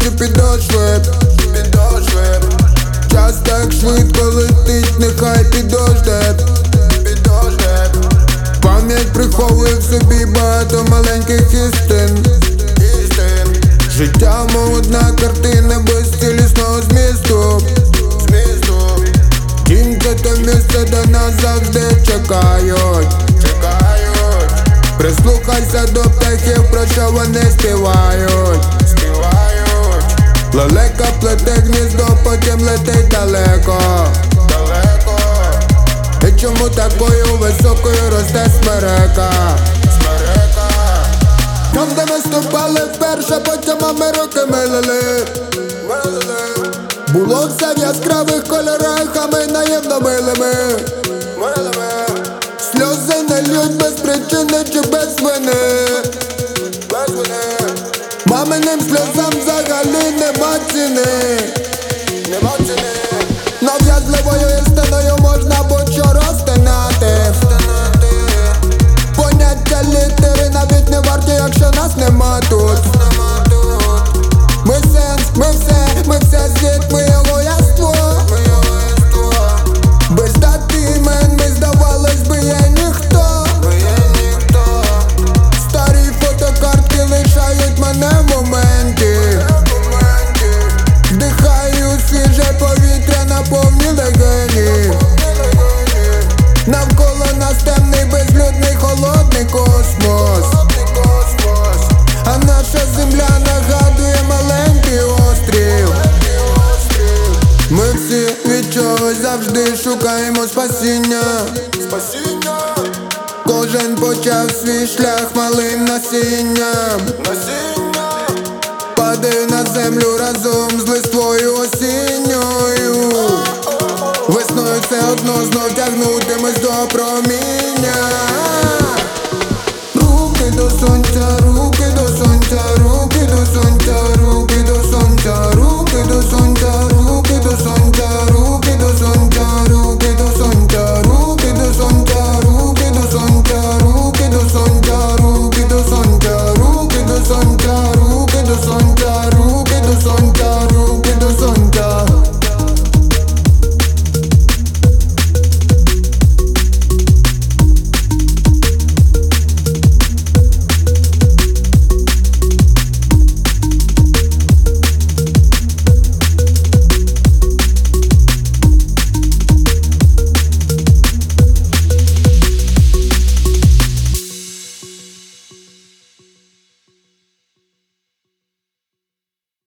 наші підошви. Час так швидко летить, нехай підожде. Пам'ять приховує в собі багато маленьких істин. Життя, мов одна картина без цілісного змісту. Дім — це те місце, де нас завжди чекають. Прислухайся до птахів, про що вони співають. Лелека плете гніздо, потім летить далеко. І чому такою високою росте смерека? Там, де ми ступали вперше, потім ми роки милили. Було все в яскравих кольорах, а ми наємно милими. Сльози не лють без причини чи без вини. Маминим сльозам взагалі нема ціни. Нав'язливою істиною можна будь-що розтинати. Поняття літери навіть не варті, якщо нас нема тут. Ми сенс, ми все світ, ми його яство. Без дати імен ми, здавалось би, є ніхто. Старі фотокартки лишають мене в моменті. Дихаю свіже повітря на повні легені. Навколо нас темний, безлюдний, холодний космос. А наша земля нагадує маленький острів. Ми всі від чогось завжди шукаємо спасіння. Кожен почав свій шлях малим насінням. Падаю на землю разом